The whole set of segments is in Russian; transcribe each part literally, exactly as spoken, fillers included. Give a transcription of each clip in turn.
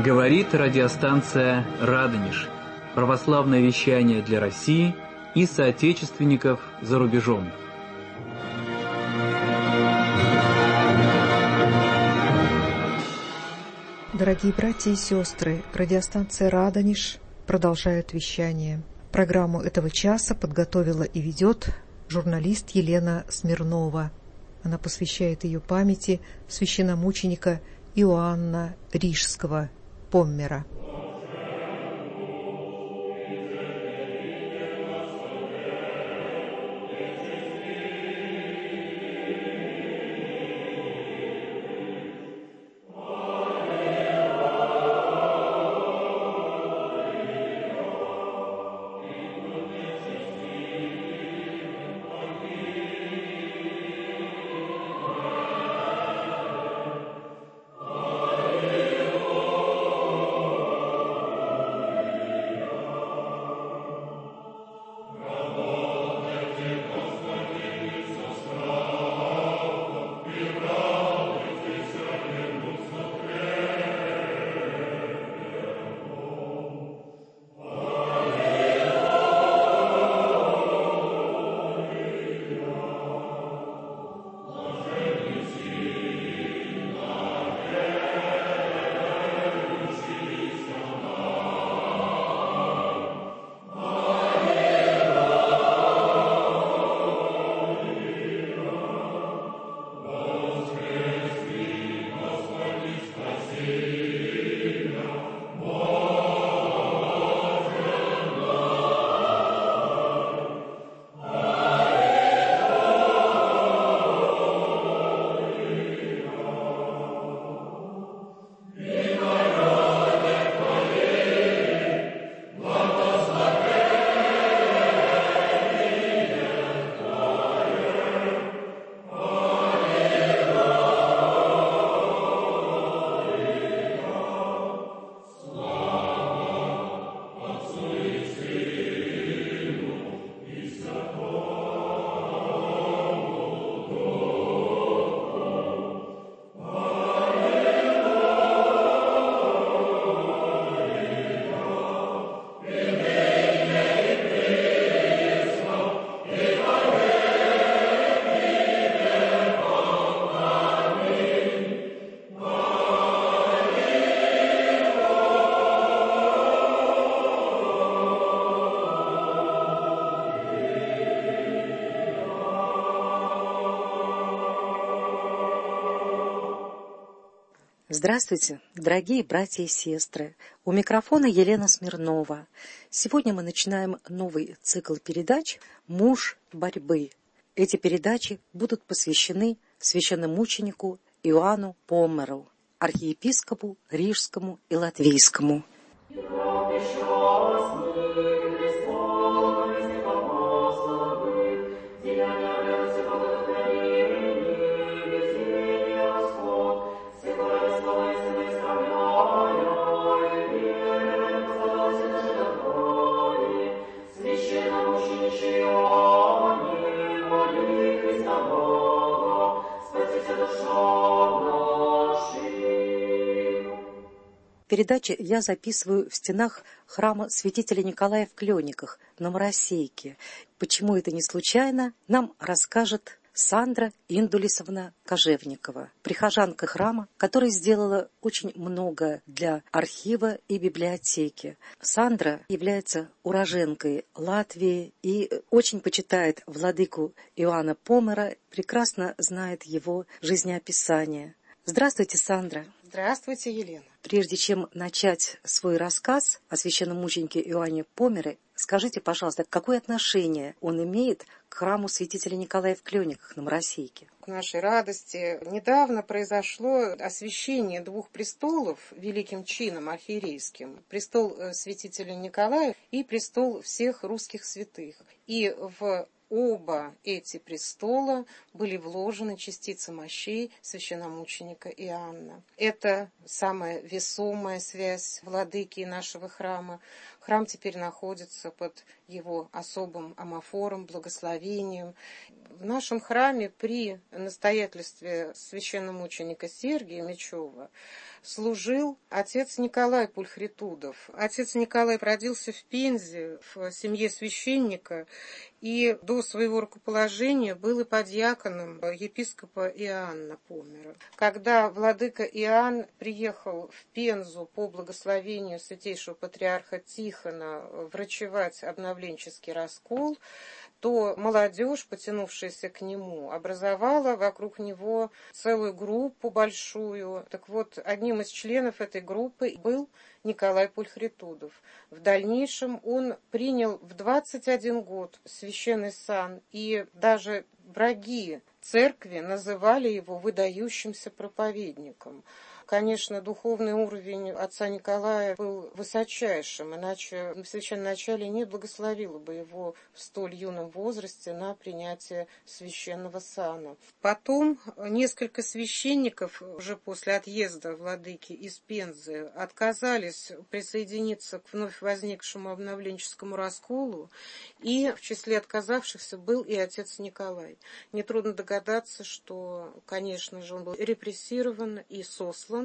Говорит радиостанция «Радонеж». Православное вещание для России и соотечественников за рубежом. Дорогие братья и сестры, радиостанция «Радонеж» продолжает вещание. Программу этого часа подготовила и ведет журналист Елена Смирнова. Она посвящает ее памяти священномученика Иоанна Рижского, Поммера. Здравствуйте, дорогие братья и сестры! У микрофона Елена Смирнова. Сегодня мы начинаем новый цикл передач «Муж борьбы». Эти передачи будут посвящены священномученику Иоанну Поммеру, архиепископу Рижскому и Латвийскому. Передачи я записываю в стенах храма святителя Николая в Клёниках на Моросейке. Почему это не случайно, нам расскажет Сандра Индулисовна Кожевникова, прихожанка храма, которая сделала очень много для архива и библиотеки. Сандра является уроженкой Латвии и очень почитает владыку Иоанна Поммера, прекрасно знает его жизнеописание. Здравствуйте, Сандра. Здравствуйте, Елена. Прежде чем начать свой рассказ о священномученике Иоанне Поммере, скажите, пожалуйста, какое отношение он имеет к храму святителя Николая в Клёниках на Моросейке? К нашей радости недавно произошло освящение двух престолов великим чином архиерейским. Престол святителя Николая и престол всех русских святых. И в оба эти престола были вложены частицы мощей священномученика Иоанна. Это самая весомая связь владыки и нашего храма. Храм теперь находится под его особым амофором, благословением. В нашем храме при настоятельстве священномученика Сергия Мечева служил отец Николай Пульхритудов. Отец Николай родился в Пензе в семье священника и до своего рукоположения был и подьяконом епископа Иоанна Помера. Когда владыка Иоанн приехал в Пензу по благословению святейшего патриарха Тихона врачевать обновленческий раскол, то молодежь, потянувшаяся к нему, образовала вокруг него целую группу большую. Так вот, одним из членов этой группы был Николай Пульхритудов. В дальнейшем он принял в двадцать один год священный сан, и даже враги церкви называли его выдающимся проповедником. Конечно, духовный уровень отца Николая был высочайшим, иначе священноначалие не благословило бы его в столь юном возрасте на принятие священного сана. Потом несколько священников уже после отъезда владыки из Пензы отказались присоединиться к вновь возникшему обновленческому расколу, и в числе отказавшихся был и отец Николай. Нетрудно догадаться, что, конечно же, он был репрессирован и сослан,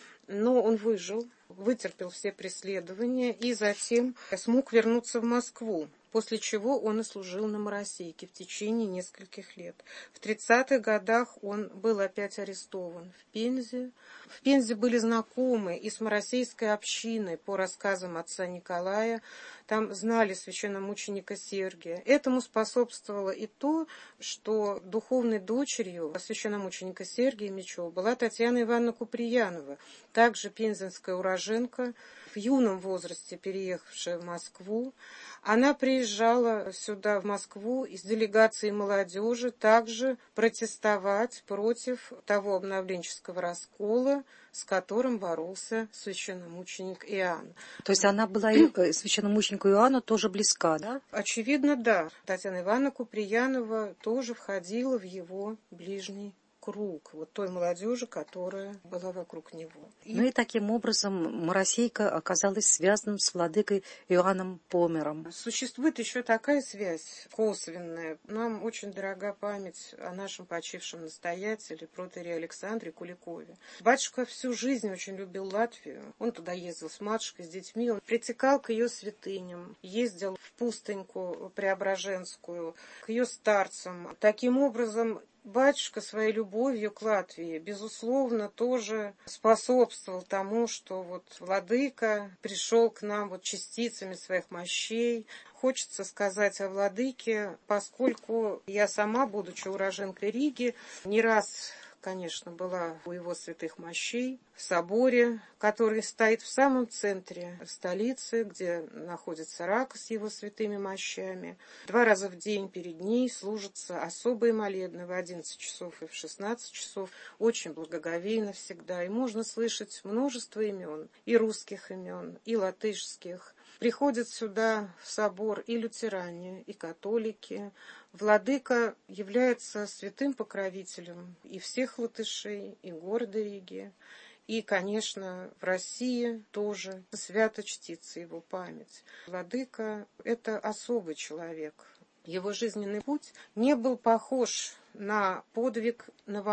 но он выжил, вытерпел все преследования и затем смог вернуться в Москву, после чего он и служил на Моросейке в течение нескольких лет. В тридцатых годах он был опять арестован в Пензе. В Пензе были знакомы и с Моросейской общиной по рассказам отца Николая. Там знали священномученика Сергия. Этому способствовало и то, что духовной дочерью священномученика Сергия Мечева была Татьяна Ивановна Куприянова, также пензенская уроженка, в юном возрасте переехавшая в Москву. Она приезжала сюда, в Москву, из делегации молодежи также протестовать против того обновленческого раскола, с которым боролся священномученик Иоанн. То есть она была и священномученику Иоанну тоже близка, да? Очевидно, да. Татьяна Ивановна Куприянова тоже входила в его ближний круг, вот той молодежи, которая была вокруг него. И... Ну и таким образом Моросейка оказалась связанным с владыкой Иоанном Помером. Существует еще такая связь косвенная. Нам очень дорога память о нашем почившем настоятеле, протоиерее Александре Куликове. Батюшка всю жизнь очень любил Латвию. Он туда ездил с матушкой, с детьми. Он притекал к ее святыням, ездил в Пустыньку Преображенскую, к ее старцам. Таким образом, батюшка своей любовью к Латвии, безусловно, тоже способствовал тому, что вот владыка пришел к нам вот частицами своих мощей. Хочется сказать о владыке, поскольку я сама, будучи уроженкой Риги, не раз, конечно, была у его святых мощей в соборе, который стоит в самом центре столицы, где находится рак с его святыми мощами. Два раза в день перед ней служатся особые молебны в одиннадцать часов и в шестнадцать часов. Очень благоговейно всегда. И можно слышать множество имен, и русских имен, и латышских. Приходят сюда в собор и лютеране, и католики. Владыка является святым покровителем и всех латышей, и города Риги. И, конечно, в России тоже свято чтится его память. Владыка – это особый человек. Его жизненный путь не был похож на подвиг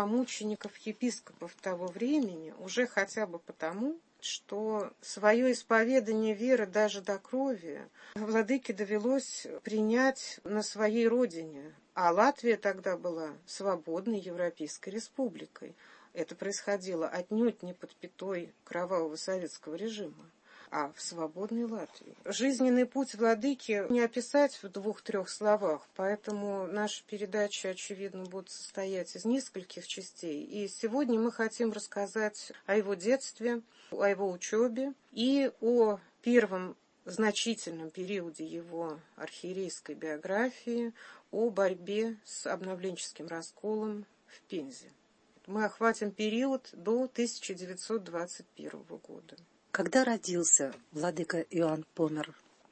новомучеников-епископов того времени, уже хотя бы потому, что свое исповедание веры даже до крови владыке довелось принять на своей родине. А Латвия тогда была свободной европейской республикой. Это происходило отнюдь не под пятой кровавого советского режима, а в свободной Латвии. Жизненный путь владыки не описать в двух-трех словах, поэтому наши передачи, очевидно, будут состоять из нескольких частей. И сегодня мы хотим рассказать о его детстве, о его учебе и о первом значительном периоде его архиерейской биографии, о борьбе с обновленческим расколом в Пензе. Мы охватим период до тысяча девятьсот двадцать первого года. Когда родился владыка Иоанн Помер?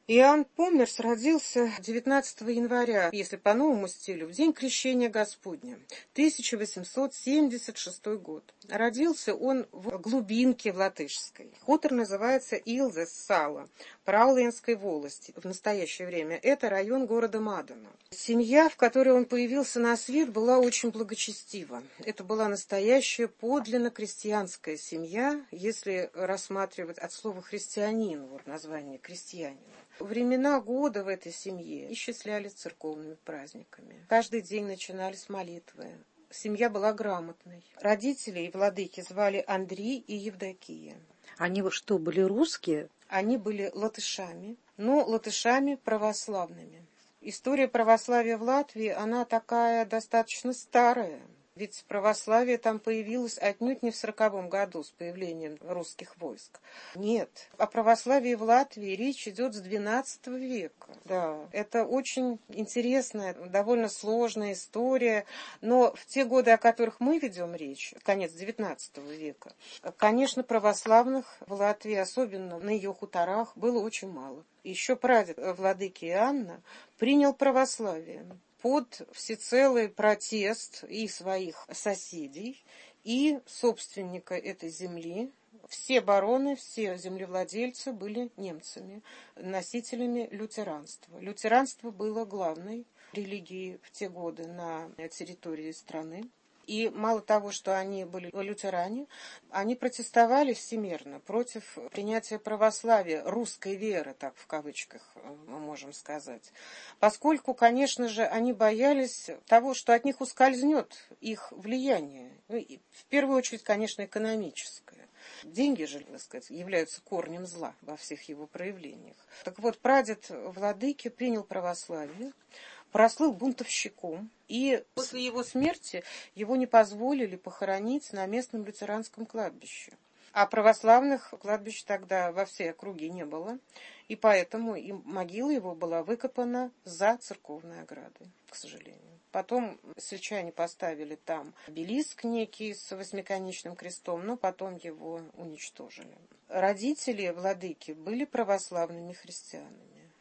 Иоанн Померс родился девятнадцатого января, если по новому стилю, в день Крещения Господня, тысяча восемьсот семьдесят шестой год. Родился он в глубинке в Латышской. Хутор называется Илзес-Сала, Праулинской волости. В настоящее время это район города Мадена. Семья, в которой он появился на свет, была очень благочестива. Это была настоящая подлинно крестьянская семья, если рассматривать от слова христианин, вот название крестьянина. Времена года в этой семье исчислялись церковными праздниками. Каждый день начинались с молитвы. Семья была грамотной. Родителей владыки звали Андрей и Евдокия. Они что, были русские? Они были латышами, но латышами православными. История православия в Латвии, она такая достаточно старая. Ведь православие там появилось отнюдь не в сороковом году с появлением русских войск. Нет, о православии в Латвии речь идет с двенадцатого века. Да, это очень интересная, довольно сложная история. Но в те годы, о которых мы ведем речь, конец девятнадцатого века, конечно, православных в Латвии, особенно на ее хуторах, было очень мало. Еще прадед владыки Иоанна принял православие под всецелый протест и своих соседей, и собственника этой земли. Все бароны, все землевладельцы были немцами, носителями лютеранства. Лютеранство было главной религией в те годы на территории страны. И мало того, что они были лютеране, они протестовали всемирно против принятия православия, русской веры, так в кавычках мы можем сказать. Поскольку, конечно же, они боялись того, что от них ускользнет их влияние. В первую очередь, конечно, экономическое. Деньги же, так сказать, являются корнем зла во всех его проявлениях. Так вот, прадед владыки принял православие, прослыл бунтовщиком, и после его смерти его не позволили похоронить на местном лютеранском кладбище. А православных кладбищ тогда во всей округе не было, и поэтому и могила его была выкопана за церковной оградой, к сожалению. Потом сельчане поставили там обелиск некий с восьмиконечным крестом, но потом его уничтожили. Родители владыки были православными христианами.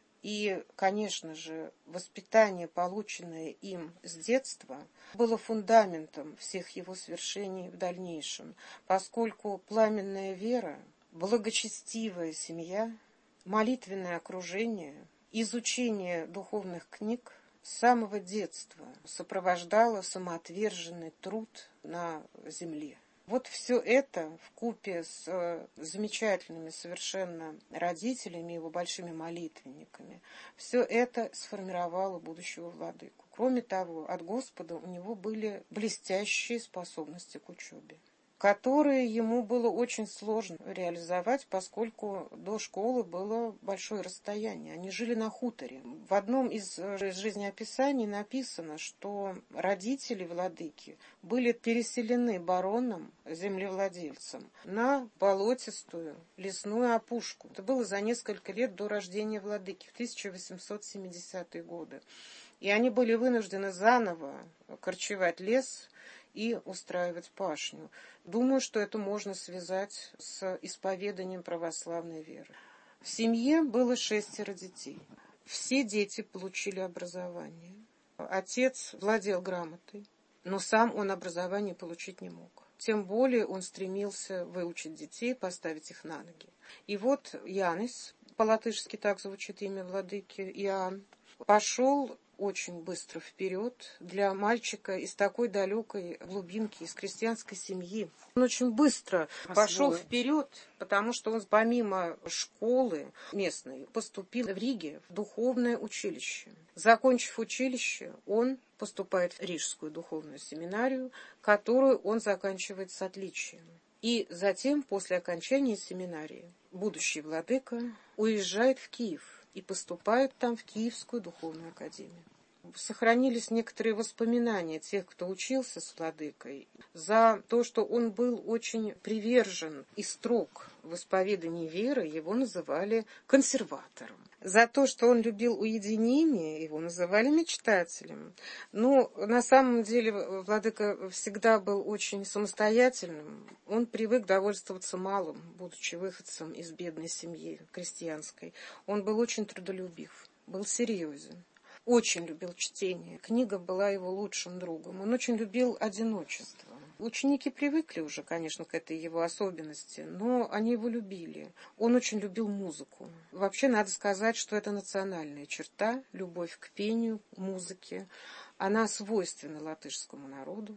И, конечно же, воспитание, полученное им с детства, было фундаментом всех его свершений в дальнейшем, поскольку пламенная вера, благочестивая семья, молитвенное окружение, изучение духовных книг с самого детства сопровождало самоотверженный труд на земле. Вот все это вкупе с замечательными совершенно родителями, его большими молитвенниками, все это сформировало будущего владыку. Кроме того, от Господа у него были блестящие способности к учебе, которые ему было очень сложно реализовать, поскольку до школы было большое расстояние. Они жили на хуторе. В одном из жизнеописаний написано, что родители владыки были переселены бароном, землевладельцем, на болотистую лесную опушку. Это было за несколько лет до рождения владыки, в тысяча восемьсот семидесятые годы. И они были вынуждены заново корчевать лес и устраивать пашню. Думаю, что это можно связать с исповеданием православной веры. В семье было шестеро детей. Все дети получили образование. Отец владел грамотой, но сам он образование получить не мог. Тем более он стремился выучить детей, поставить их на ноги. И вот Янис, по-латышски так звучит имя владыки, Иоанн, пошел очень быстро вперед для мальчика из такой далекой глубинки, из крестьянской семьи. Он очень быстро Освоил. пошел вперед, потому что он помимо школы местной поступил в Риге в духовное училище. Закончив училище, он поступает в Рижскую духовную семинарию, которую он заканчивает с отличием. И затем, после окончания семинарии, будущий владыка уезжает в Киев и поступает там в Киевскую духовную академию. сохранились некоторые воспоминания тех, кто учился с владыкой, за то, что он был очень привержен и строг в исповедании веры, его называли консерватором. За то, что он любил уединение, его называли мечтателем. Но на самом деле владыка всегда был очень самостоятельным. Он привык довольствоваться малым, будучи выходцем из бедной семьи крестьянской. Он был очень трудолюбив, был серьезен. Очень любил чтение. Книга была его лучшим другом. Он очень любил одиночество. Ученики привыкли уже, конечно, к этой его особенности, но они его любили. Он очень любил музыку. Вообще, надо сказать, что это национальная черта, любовь к пению, к музыке. Она свойственна латышскому народу.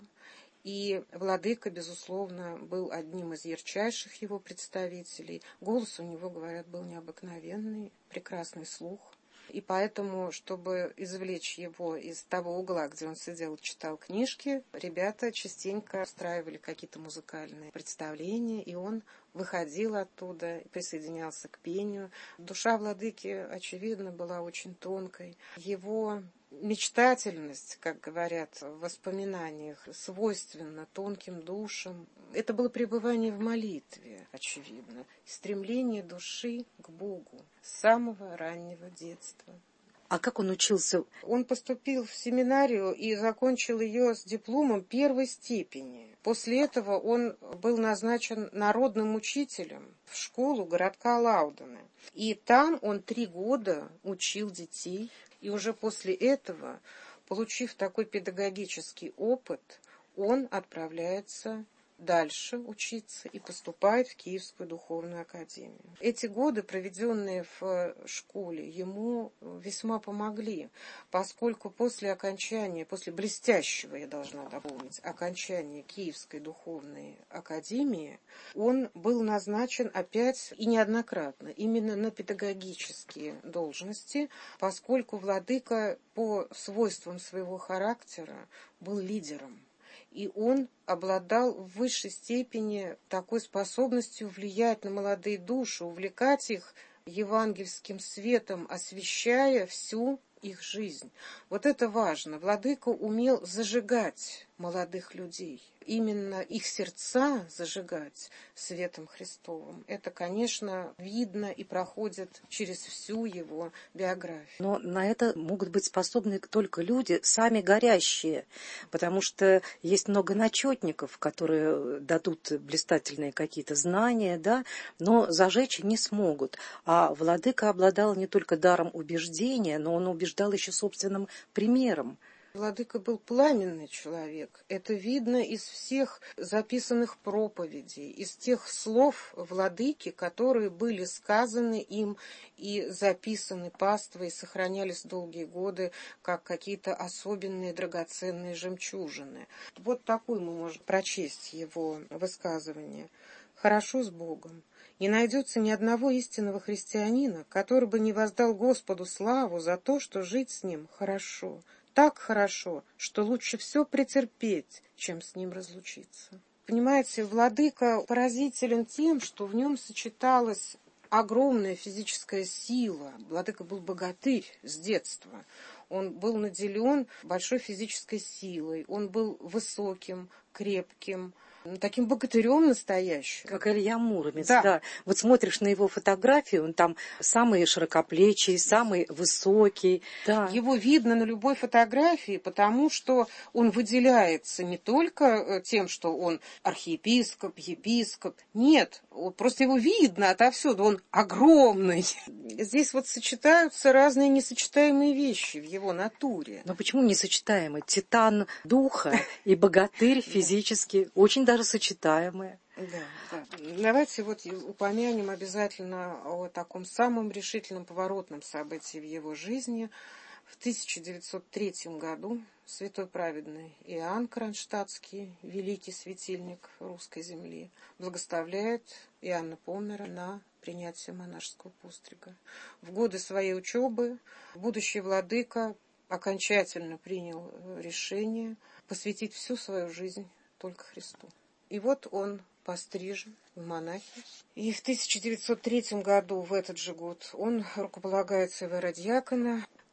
И владыка, безусловно, был одним из ярчайших его представителей. Голос у него, говорят, был необыкновенный, прекрасный слух. И поэтому, чтобы извлечь его из того угла, где он сидел и читал книжки, ребята частенько устраивали какие-то музыкальные представления, и он выходил оттуда, присоединялся к пению. Душа владыки, очевидно, была очень тонкой. Его мечтательность, как говорят в воспоминаниях, свойственна тонким душам. Это было пребывание в молитве, очевидно, стремление души к Богу с самого раннего детства. А как он учился? Он поступил в семинарию и закончил ее с дипломом первой степени. После этого он был назначен народным учителем в школу городка Лаудене. И там он три года учил детей. И уже после этого, получив такой педагогический опыт, он отправляется дальше учиться и поступает в Киевскую духовную академию. Эти годы, проведенные в школе, ему весьма помогли, поскольку после окончания, после блестящего, я должна дополнить, окончания Киевской духовной академии, он был назначен опять и неоднократно именно на педагогические должности, поскольку владыка по свойствам своего характера был лидером. И он обладал в высшей степени такой способностью влиять на молодые души, увлекать их евангельским светом, освещая всю их жизнь. Вот это важно. Владыка умел зажигать молодых людей, именно их сердца зажигать светом Христовым. Это, конечно, видно и проходит через всю его биографию. Но на это могут быть способны только люди, сами горящие, потому что есть много начетников, которые дадут блистательные какие-то знания, да, но зажечь не смогут. А владыка обладал не только даром убеждения, но он убеждал еще собственным примером. Владыка был пламенный человек. Это видно из всех записанных проповедей, из тех слов владыки, которые были сказаны им и записаны паствой, и сохранялись долгие годы, как какие-то особенные драгоценные жемчужины. Вот такой мы можем прочесть его высказывание. «Хорошо с Богом. Не найдется ни одного истинного христианина, который бы не воздал Господу славу за то, что жить с Ним хорошо. Так хорошо, что лучше все претерпеть, чем с ним разлучиться». Понимаете, владыка поразителен тем, что в нем сочеталась огромная физическая сила. Владыка был богатырь с детства. Он был наделен большой физической силой. Он был высоким, крепким, таким богатырем настоящим. Как Илья Муромец, да. да. Вот смотришь на его фотографию, он там самый широкоплечий, самый высокий. Да. Его видно на любой фотографии, потому что он выделяется не только тем, что он архиепископ, епископ. Нет, просто его видно отовсюду, он огромный. Здесь вот сочетаются разные несочетаемые вещи в его натуре. Но почему несочетаемые? Титан духа и богатырь физически очень даже сочетаемые. Да, да. Давайте вот упомянем обязательно о таком самом решительном поворотном событии в его жизни. В тысяча девятьсот третьем году святой праведный Иоанн Кронштадтский, великий светильник русской земли, благословляет Иоанна Помера на принятие монашеского пострига. В годы своей учебы будущий владыка окончательно принял решение посвятить всю свою жизнь только Христу. И вот он пострижен в монахи. И в тысяча девятьсот третьем году, в этот же год, он рукополагается в иеродиакона.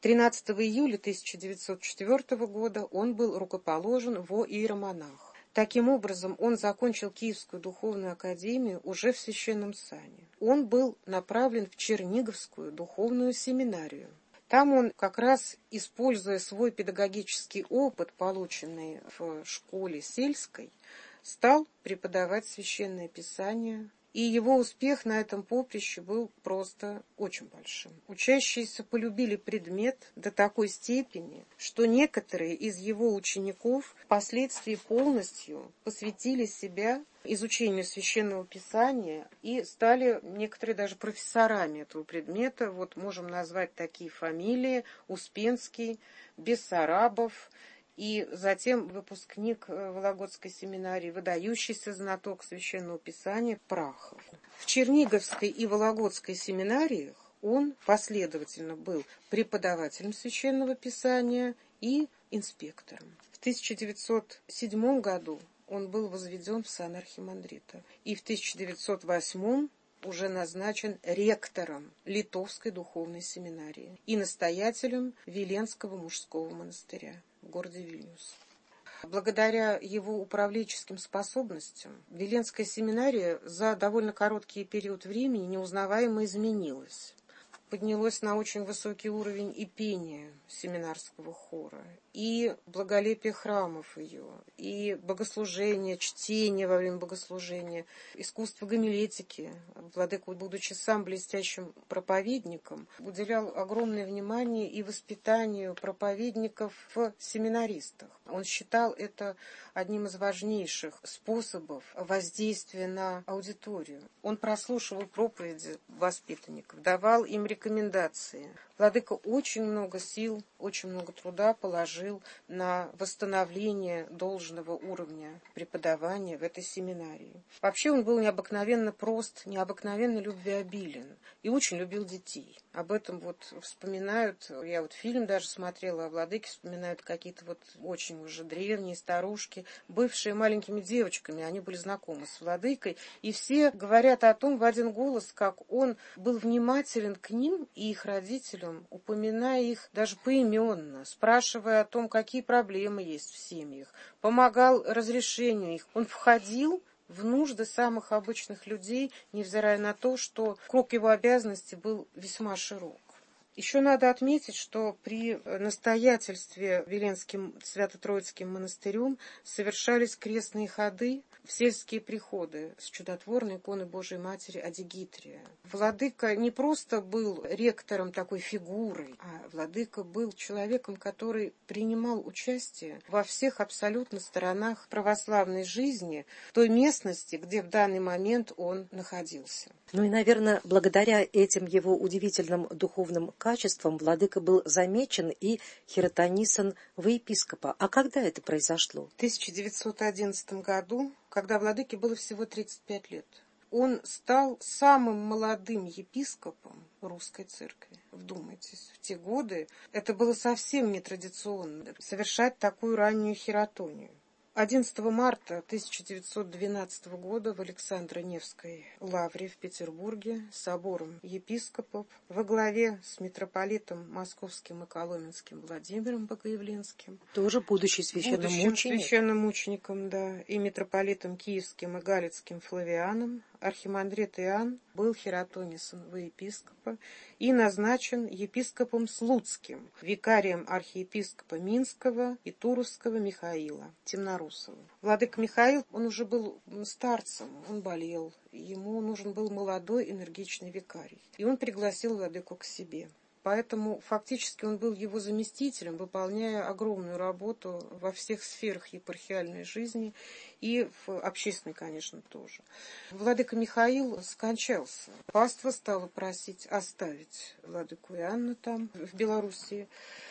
тринадцатого июля тысяча девятьсот четвёртого года он был рукоположен во иеромонах. Таким образом, он закончил Киевскую духовную академию уже в священном сане. Он был направлен в Черниговскую духовную семинарию. Там он, как раз используя свой педагогический опыт, полученный в школе сельской, стал преподавать священное писание. И его успех на этом поприще был просто очень большим. Учащиеся полюбили предмет до такой степени, что некоторые из его учеников впоследствии полностью посвятили себя изучению священного писания и стали некоторые даже профессорами этого предмета. Вот можем назвать такие фамилии: Успенский, Бессарабов, и затем выпускник Вологодской семинарии, выдающийся знаток священного писания Прахов. В Черниговской и Вологодской семинариях он последовательно был преподавателем священного писания и инспектором. В тысяча девятьсот седьмом году он был возведен в сан архимандрита, и в тысяча девятьсот восьмом уже назначен ректором Литовской духовной семинарии и настоятелем Виленского мужского монастыря в городе Вильнюс. Благодаря его управленческим способностям Виленская семинария за довольно короткий период времени неузнаваемо изменилась. Поднялось на очень высокий уровень и пение семинарского хора, и благолепие храмов ее, и богослужение, чтение во время богослужения, искусство гомилетики. Владыка, будучи сам блестящим проповедником, уделял огромное внимание и воспитанию проповедников в семинаристах. Он считал это одним из важнейших способов воздействия на аудиторию. Он прослушивал проповеди воспитанников, давал им рекомендации. Владыка очень много сил, очень много труда положил на восстановление должного уровня преподавания в этой семинарии. Вообще он был необыкновенно прост, необыкновенно любвеобилен и очень любил детей. Об этом вот вспоминают, я вот фильм даже смотрела о Владыке, вспоминают какие-то вот очень уже древние старушки, бывшие маленькими девочками, они были знакомы с Владыкой, и все говорят о том в один голос, как он был внимателен к ним и их родителям, упоминая их даже поименно, спрашивая о том, какие проблемы есть в семьях, помогал разрешению их. Он входил в нужды самых обычных людей, невзирая на то, что круг его обязанностей был весьма широк. Еще надо отметить, что при настоятельстве Виленским Свято-Троицким монастырем совершались крестные ходы в сельские приходы с чудотворной иконой Божией Матери Адигитрия. Владыка не просто был ректором такой фигурой, а владыка был человеком, который принимал участие во всех абсолютно сторонах православной жизни той местности, где в данный момент он находился. Ну и, наверное, благодаря этим его удивительным духовным качествам владыка был замечен и хиротонисан во епископа. А когда это произошло? В тысяча девятьсот одиннадцатом году, когда владыке было всего тридцать пять лет, он стал самым молодым епископом русской церкви. Вдумайтесь, в те годы это было совсем нетрадиционно совершать такую раннюю хиротонию. одиннадцатого марта тысяча девятьсот двенадцатого года в Александро-Невской лавре в Петербурге собором епископов во главе с митрополитом Московским и Коломенским Владимиром Богоявленским, тоже будущий священномученик, священномучеником, да, и митрополитом Киевским и Галицким Флавианом, архимандрит Иоанн был хиротонисан во епископа и назначен епископом Слуцким, викарием архиепископа Минского и Туровского Михаила Темнорусова. Владыка Михаил, он уже был старцем, он болел, ему нужен был молодой энергичный викарий, и он пригласил владыку к себе. Поэтому фактически он был его заместителем, выполняя огромную работу во всех сферах епархиальной жизни и в общественной, конечно, тоже. Владыка Михаил скончался. Паства стала просить оставить владыку Иоанна там, в Белоруссии.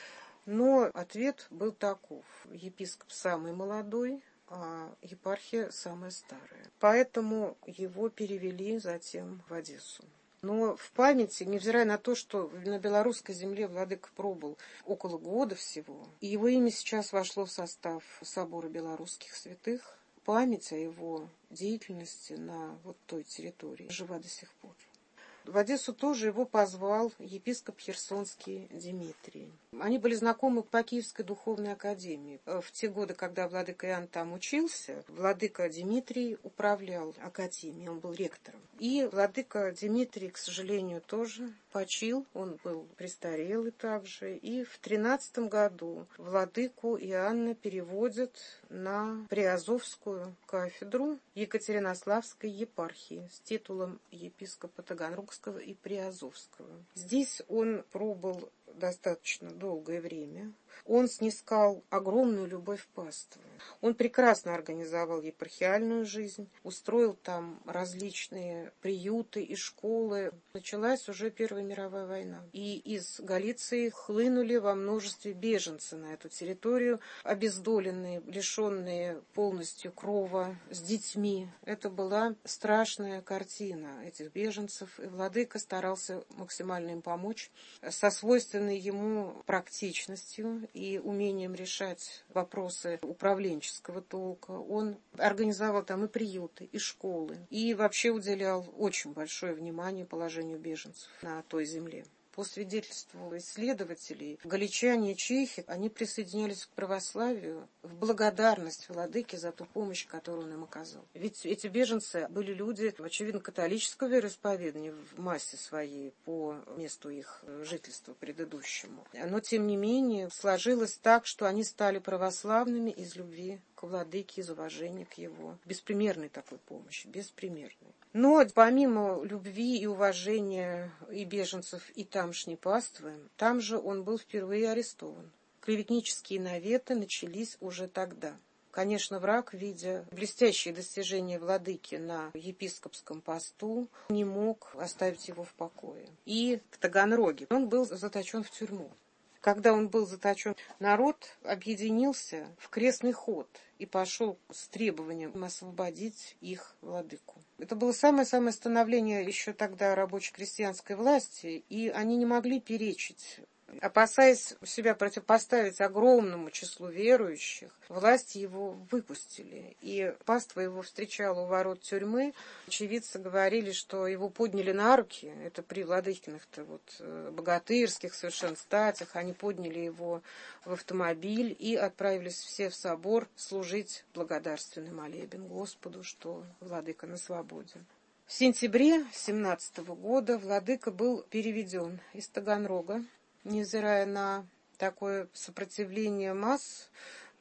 Но ответ был таков: епископ самый молодой, а епархия самая старая. Поэтому его перевели затем в Одессу. Но в памяти, невзирая на то, что на белорусской земле владыка пробыл около года всего, и его имя сейчас вошло в состав собора белорусских святых, память о его деятельности на вот той территории жива до сих пор. В Одессу тоже его позвал епископ Херсонский Дмитрий. Они были знакомы по Киевской духовной академии. В те годы, когда владыка Иоанн там учился, владыка Дмитрий управлял академией, он был ректором. И владыка Дмитрий, к сожалению, тоже почил, он был престарелый также. И в тринадцатом году владыку Иоанна переводят на Приазовскую кафедру Екатеринославской епархии с титулом епископа Таганрогского и Приазовского. Здесь он пробыл достаточно долгое время. Он снискал огромную любовь паствы. Он прекрасно организовал епархиальную жизнь, устроил там различные приюты и школы. Началась уже Первая мировая война. И из Галиции хлынули во множестве беженцы на эту территорию, обездоленные, лишенные полностью крова, с детьми. Это была страшная картина этих беженцев. И владыка старался максимально им помочь со свойственной ему практичностью и умением решать вопросы управленческого толка. Он организовал там и приюты, и школы, и вообще уделял очень большое внимание положению беженцев на той земле. По свидетельству исследователей, галичане и чехи, они присоединялись к православию в благодарность владыке за ту помощь, которую он им оказал. Ведь эти беженцы были люди, очевидно, католического вероисповедания в массе своей по месту их жительства предыдущему. Но, тем не менее, сложилось так, что они стали православными из любви к владыке, из уважения к его беспримерной такой помощи, беспримерной. Но помимо любви и уважения и беженцев, и тамошней паствы, там же он был впервые арестован. Клеветнические наветы начались уже тогда. Конечно, враг, видя блестящие достижения владыки на епископском посту, не мог оставить его в покое. И в Таганроге он был заточен в тюрьму. Когда он был заточен, народ объединился в крестный ход и пошел с требованием освободить их владыку. Это было самое-самое становление еще тогда рабоче-крестьянской власти, и они не могли перечить. Опасаясь себя противопоставить огромному числу верующих, власти его выпустили. И паства его встречала у ворот тюрьмы. Очевидцы говорили, что его подняли на руки. Это при владыкиных-то вот богатырских совершенно статях. Они подняли его в автомобиль и отправились все в собор служить благодарственный молебен Господу, что владыка на свободе. В сентябре семнадцатого года владыка был переведен из Таганрога, невзирая на такое сопротивление масс,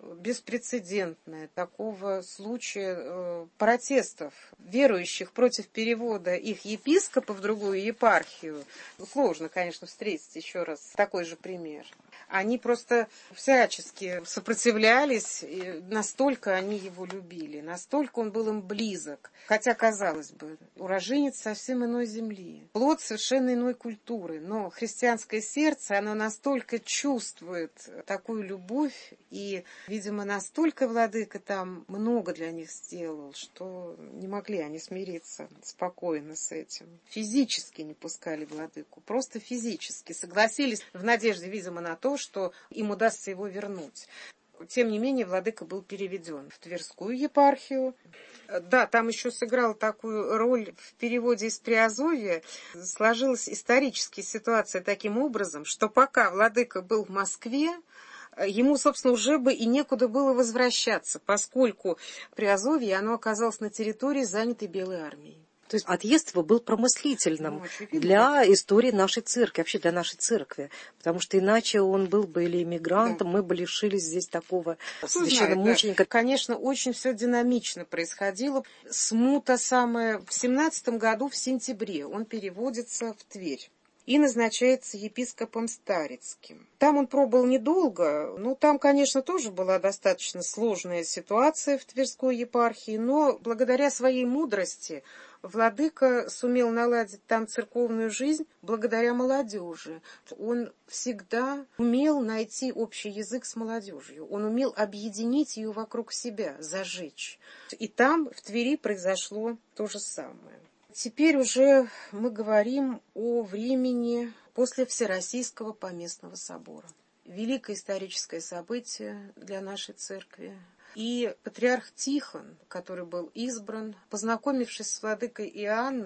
беспрецедентное, такого случая э, протестов верующих против перевода их епископа в другую епархию. Сложно, конечно, встретить еще раз такой же пример. Они просто всячески сопротивлялись, и настолько они его любили, настолько он был им близок. Хотя, казалось бы, уроженец совсем иной земли, плод совершенно иной культуры, но христианское сердце, оно настолько чувствует такую любовь, и, видимо, настолько владыка там много для них сделал, что не могли они смириться спокойно с этим. Физически не пускали владыку, просто физически согласились в надежде, видимо, на то, что им удастся его вернуть. Тем не менее, владыка был переведен в Тверскую епархию. Да, там еще сыграл такую роль в переводе из Приазовья. Сложилась историческая ситуация таким образом, что пока владыка был в Москве, ему, собственно, уже бы и некуда было возвращаться, поскольку Приазовье, оно оказалось на территории, занятой Белой армией. То есть отъезд его был промыслительным ну, для истории нашей церкви, вообще для нашей церкви. Потому что иначе он был бы или эмигрантом, да. Мы бы лишились здесь такого священномученика. Да. Конечно, очень все динамично происходило. Смута самая в семнадцатом году, в сентябре, он переводится в Тверь и назначается епископом Старицким. Там он пробыл недолго, но там, конечно, тоже была достаточно сложная ситуация в Тверской епархии, но благодаря своей мудрости владыка сумел наладить там церковную жизнь благодаря молодежи. Он всегда умел найти общий язык с молодежью, он умел объединить ее вокруг себя, зажечь. И там, в Твери, произошло то же самое. Теперь уже мы говорим о времени после Всероссийского поместного собора. Великое историческое событие для нашей церкви. И патриарх Тихон, который был избран, познакомившись с владыкой Иоанном,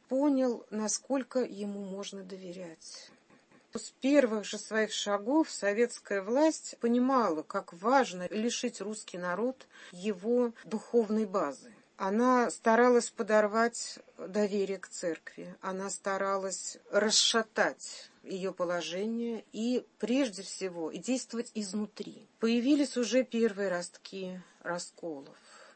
понял, насколько ему можно доверять. С первых же своих шагов советская власть понимала, как важно лишить русский народ его духовной базы. Она старалась подорвать доверие к церкви, она старалась расшатать ее положение и, прежде всего, действовать изнутри. Появились уже первые ростки расколов.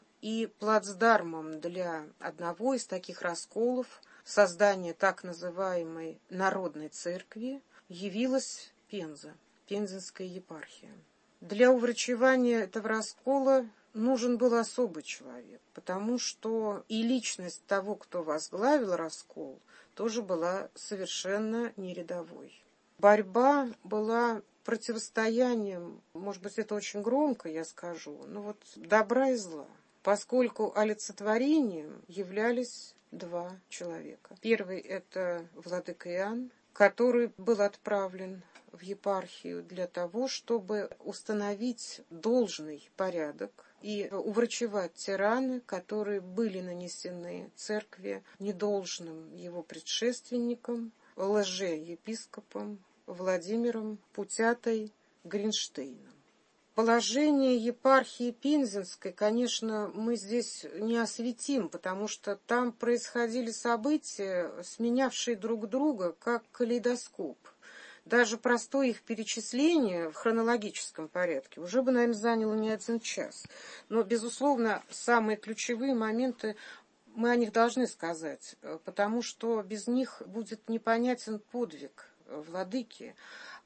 И плацдармом для одного из таких расколов, создания так называемой Народной Церкви, явилась Пенза, Пензенская епархия. Для уврачевания этого раскола нужен был особый человек, потому что и личность того, кто возглавил раскол, тоже была совершенно не рядовой. Борьба была противостоянием, может быть, это очень громко я скажу, но вот добра и зла, поскольку олицетворением являлись два человека. Первый – это владыка Иоанн, который был отправлен в епархию для того, чтобы установить должный порядок и уврачевать те раны, которые были нанесены церкви недолжным его предшественником, лже-епископом Владимиром Путятой Гринштейном. Положение епархии Пензенской, конечно, мы здесь не осветим, потому что там происходили события, сменявшие друг друга, как калейдоскоп. Даже простое их перечисление в хронологическом порядке уже бы, наверное, заняло не один час. Но, безусловно, самые ключевые моменты мы о них должны сказать, потому что без них будет непонятен подвиг владыки.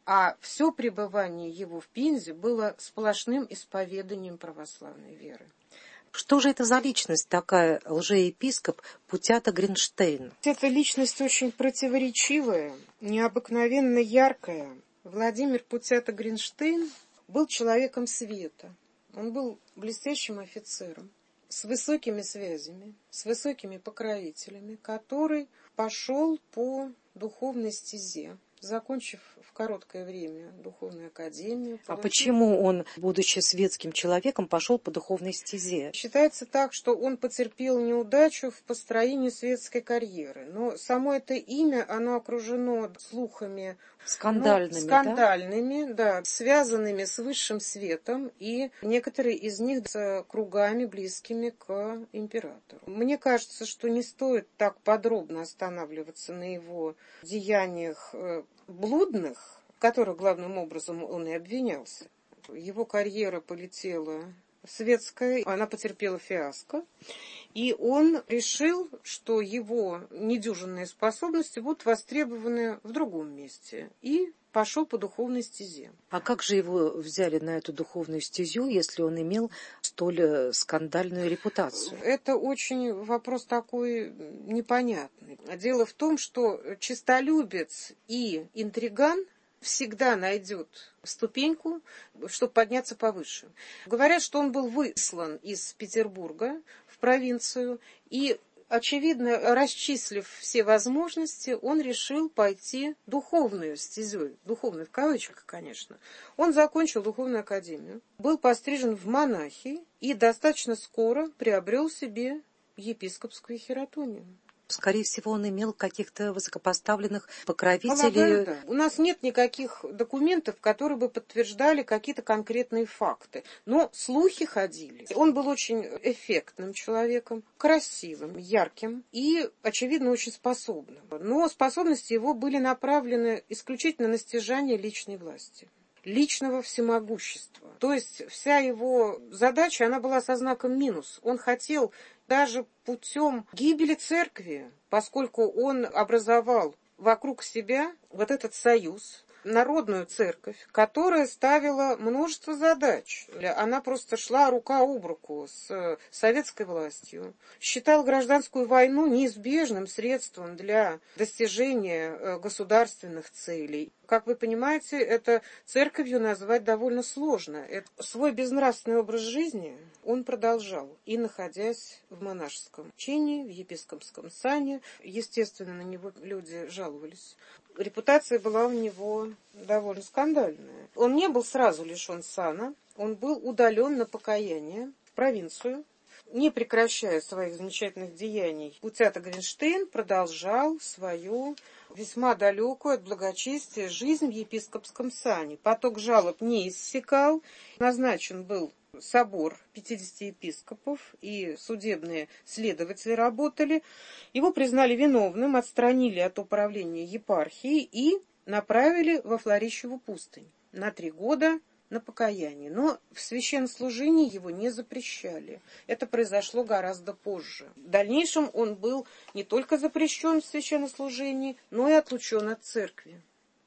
А все пребывание его в Пензе было сплошным исповеданием православной веры. Что же это за личность такая, лжеепископ Путята Гринштейн? Эта личность очень противоречивая, необыкновенно яркая. Владимир Путята Гринштейн был человеком света. Он был блестящим офицером, с высокими связями, с высокими покровителями, который пошел по духовной стезе, закончив в короткое время духовную академию. А почему он, будучи светским человеком, пошел по духовной стезе? Считается так, что он потерпел неудачу в построении светской карьеры. Но само это имя, оно окружено слухами скандальными, ну, скандальными, да? Да, связанными с высшим светом, и некоторые из них с кругами, близкими к императору. Мне кажется, что не стоит так подробно останавливаться на его деяниях блудных, в которых главным образом он и обвинялся. Его карьера полетела светская, она потерпела фиаско, и он решил, что его недюжинные способности будут востребованы в другом месте, и пошел по духовной стезе. А как же его взяли на эту духовную стезю, если он имел столь скандальную репутацию? Это очень вопрос такой непонятный. Дело в том, что честолюбец и интриган всегда найдет ступеньку, чтобы подняться повыше. Говорят, что он был выслан из Петербурга в провинцию, и, очевидно, расчислив все возможности, он решил пойти духовную стезей, духовную в кавычках, конечно. Он закончил духовную академию, был пострижен в монахи и достаточно скоро приобрел себе епископскую хиротонию. Скорее всего, он имел каких-то высокопоставленных покровителей. Полагаю, да. У нас нет никаких документов, которые бы подтверждали какие-то конкретные факты. Но слухи ходили. Он был очень эффектным человеком, красивым, ярким и, очевидно, очень способным. Но способности его были направлены исключительно на стяжание личной власти, личного всемогущества. То есть вся его задача, она была со знаком минус. Он хотел даже путем гибели церкви, поскольку он образовал вокруг себя вот этот союз, народную церковь, которая ставила множество задач. Она просто шла рука об руку с советской властью. Считала гражданскую войну неизбежным средством для достижения государственных целей. Как вы понимаете, это церковью назвать довольно сложно. Это свой безнравственный образ жизни он продолжал, и находясь в монашеском чине, в епископском сане. Естественно, на него люди жаловались. Репутация была у него довольно скандальная. Он не был сразу лишен сана, он был удален на покаяние в провинцию. не прекращая своих замечательных деяний, Путята Гринштейн продолжал свою весьма далекую от благочестия жизнь в епископском сане. Поток жалоб не иссякал, назначен был собор пятидесяти епископов, и судебные следователи работали. Его признали виновным, отстранили от управления епархией и направили во Флорищеву пустынь на три года на покаяние. Но в священнослужении его не запрещали. Это произошло гораздо позже. В дальнейшем он был не только запрещен в священнослужении, но и отлучен от церкви.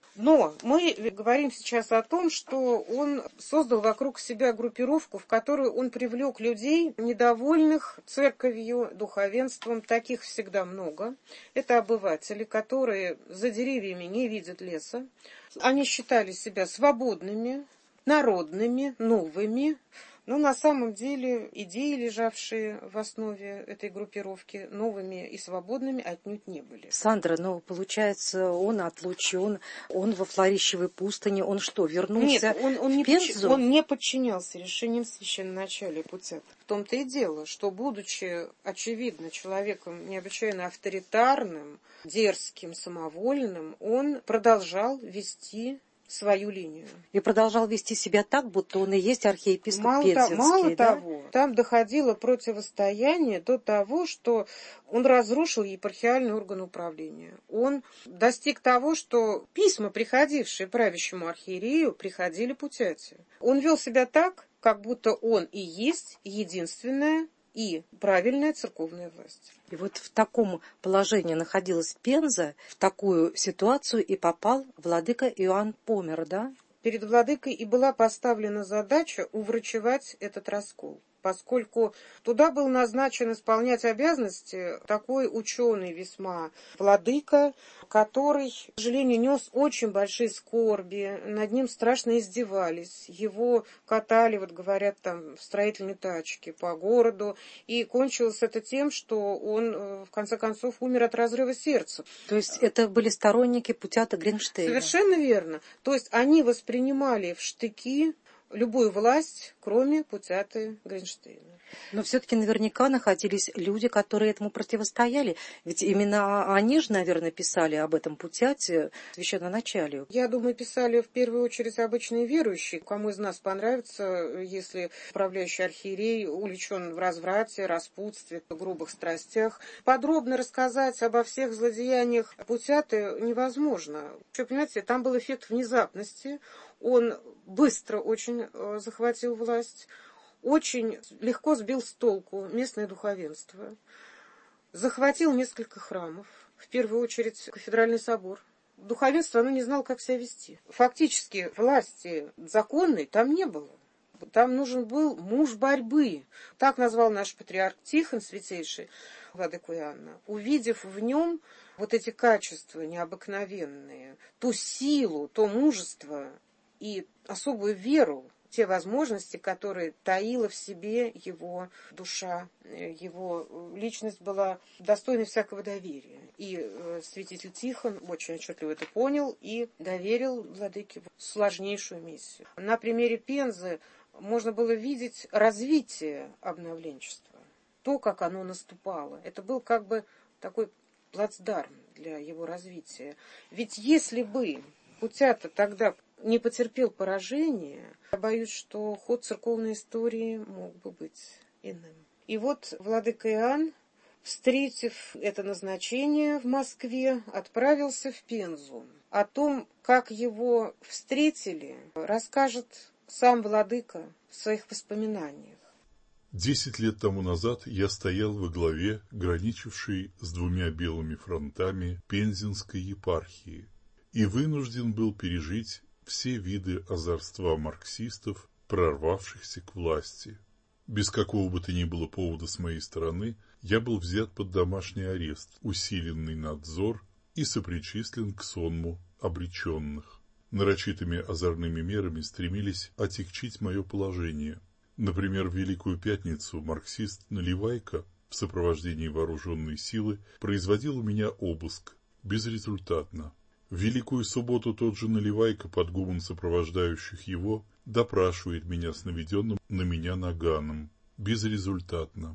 Но мы говорим сейчас о том, что он создал вокруг себя группировку, в которую он привлек людей, недовольных церковью, духовенством. Таких всегда много. Это обыватели, которые за деревьями не видят леса. Они считали себя свободными, народными, новыми. Но на самом деле идеи, лежавшие в основе этой группировки, новыми и свободными отнюдь не были. Сандра, ну, получается, он отлучен, он во Флорищевой пустыне, он что, вернулся Нет, он, он, в не Пензу? подч... он не подчинялся решениям священноначалия Путята. В том-то и дело, что, будучи, очевидно, человеком необычайно авторитарным, дерзким, самовольным, он продолжал вести свою линию. И продолжал вести себя так, будто он и есть архиепископ мало Пензенский. Та, мало да? того, там доходило противостояние до того, что он разрушил епархиальный орган управления. Он достиг того, что письма, приходившие правящему архиерею, приходили Путяте. Он вел себя так, как будто он и есть единственная и правильная церковная власть. И вот в таком положении находилась Пенза, в такую ситуацию и попал владыка Иоанн Помер, да? Перед владыкой и была поставлена задача уврачевать этот раскол, поскольку туда был назначен исполнять обязанности такой ученый весьма владыка, который, к сожалению, нес очень большие скорби, над ним страшно издевались, его катали, вот говорят, там в строительной тачке по городу, и кончилось это тем, что он, в конце концов, умер от разрыва сердца. То есть это были сторонники Путята Гринштейна? Совершенно верно. То есть они воспринимали в штыки любую власть, кроме Путяты Гринштейна. Но все-таки наверняка находились люди, которые этому противостояли. Ведь именно они же, наверное, писали об этом Путяте священноначалию. Я думаю, писали в первую очередь обычные верующие. Кому из нас понравится, если управляющий архиерей увлечен в разврате, распутстве, грубых страстях. Подробно рассказать обо всех злодеяниях Путяты невозможно. Что, понимаете, там был эффект внезапности. Он быстро очень захватил власть, очень легко сбил с толку местное духовенство, захватил несколько храмов, в первую очередь кафедральный собор. Духовенство, оно не знало, как себя вести. Фактически власти законной там не было. Там нужен был муж борьбы. Так назвал наш патриарх Тихон, святейший владыку Иоанна, увидев в нем вот эти качества необыкновенные, ту силу, то мужество и особую веру, те возможности, которые таила в себе его душа, его личность была достойна всякого доверия. И святитель Тихон очень отчетливо это понял и доверил владыке сложнейшую миссию. На примере Пензы можно было видеть развитие обновленчества, то, как оно наступало. Это был как бы такой плацдарм для его развития. Ведь если бы Путята тогда не потерпел поражения, я боюсь, что ход церковной истории мог бы быть иным. И вот владыка Иоанн, встретив это назначение в Москве, отправился в Пензу. О том, как его встретили, расскажет сам владыка в своих воспоминаниях. Десять лет тому назад я стоял во главе граничившей с двумя белыми фронтами Пензенской епархии и вынужден был пережить все виды озорства марксистов, прорвавшихся к власти. Без какого бы то ни было повода с моей стороны, я был взят под домашний арест, усиленный надзор и сопричислен к сонму обреченных. Нарочитыми озорными мерами стремились отягчить мое положение. Например, в Великую Пятницу марксист Наливайко в сопровождении вооруженной силы производил у меня обыск, безрезультатно. В Великую Субботу тот же Наливайко под гумом сопровождающих его допрашивает меня с наведенным на меня наганом. Безрезультатно.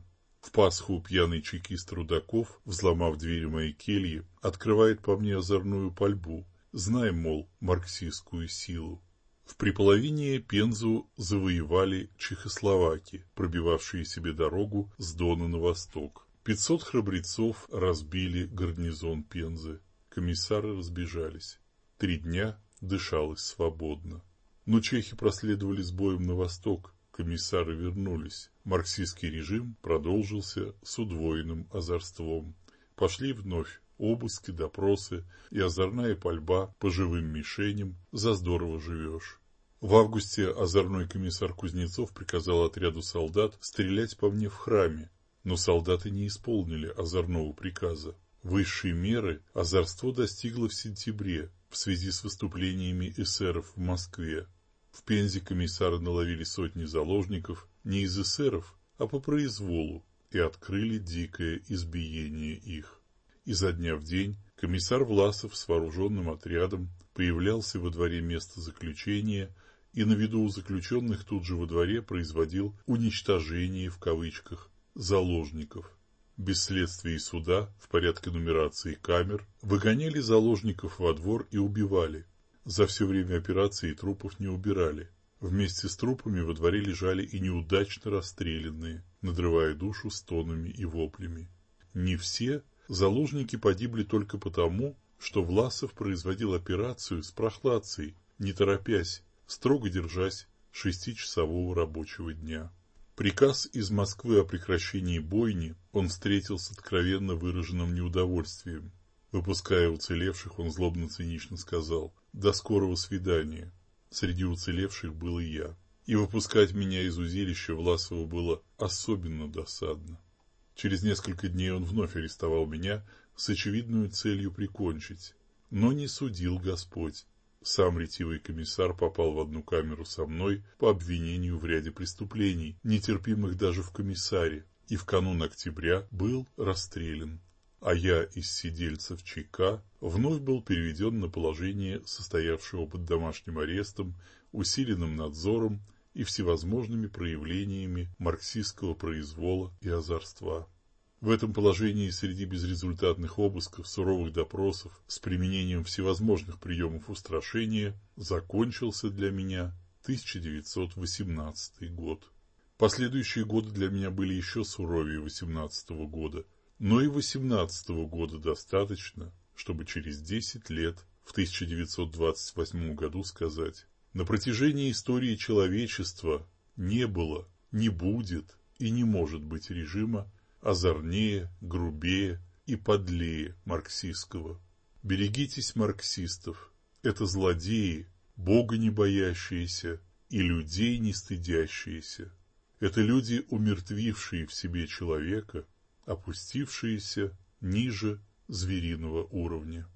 В Пасху пьяный чекист Рудаков, взломав двери моей кельи, открывает по мне озорную пальбу, зная, мол, марксистскую силу. В приполовине Пензу завоевали чехословаки, пробивавшие себе дорогу с Дона на восток. Пятьсот храбрецов разбили гарнизон Пензы. Комиссары разбежались. Три дня дышалось свободно. Но чехи проследовали с боем на восток. Комиссары вернулись. Марксистский режим продолжился с удвоенным озорством. Пошли вновь обыски, допросы и озорная пальба по живым мишеням «За здорово живешь». В августе озорной комиссар Кузнецов приказал отряду солдат стрелять по мне в храме, но солдаты не исполнили озорного приказа. Высшей меры озорство достигло в сентябре в связи с выступлениями эсеров в Москве. В Пензе комиссары наловили сотни заложников не из эсеров, а по произволу и открыли дикое избиение их. Изо дня в день комиссар Власов с вооруженным отрядом появлялся во дворе места заключения и на виду у заключенных тут же во дворе производил «уничтожение» в кавычках заложников. Без следствия и суда, в порядке нумерации камер, выгоняли заложников во двор и убивали. За все время операции трупов не убирали. Вместе с трупами во дворе лежали и неудачно расстрелянные, надрывая душу стонами и воплями. Не все заложники погибли только потому, что Власов производил операцию с прохладцей, не торопясь, строго держась шестичасового рабочего дня. Приказ из Москвы о прекращении бойни он встретил с откровенно выраженным неудовольствием. Выпуская уцелевших, он злобно-цинично сказал: «До скорого свидания». Среди уцелевших был и я. И выпускать меня из узилища Власова было особенно досадно. Через несколько дней он вновь арестовал меня с очевидной целью прикончить. Но не судил Господь. Сам ретивый комиссар попал в одну камеру со мной по обвинению в ряде преступлений, нетерпимых даже в комиссаре, и в канун октября был расстрелян. А я из сидельцев ЧК вновь был переведен на положение состоявшего под домашним арестом, усиленным надзором и всевозможными проявлениями марксистского произвола и озорства. В этом положении среди безрезультатных обысков, суровых допросов с применением всевозможных приемов устрашения закончился для меня тысяча девятьсот восемнадцатый год. Последующие годы для меня были еще суровее восемнадцатого года. Но и восемнадцатого года достаточно, чтобы через десять лет, в тысяча девятьсот двадцать восьмом году, сказать: на протяжении истории человечества не было, не будет и не может быть режима озорнее, грубее и подлее марксистского. Берегитесь марксистов, это злодеи, Бога не боящиеся и людей не стыдящиеся. Это люди, умертвившие в себе человека, опустившиеся ниже звериного уровня.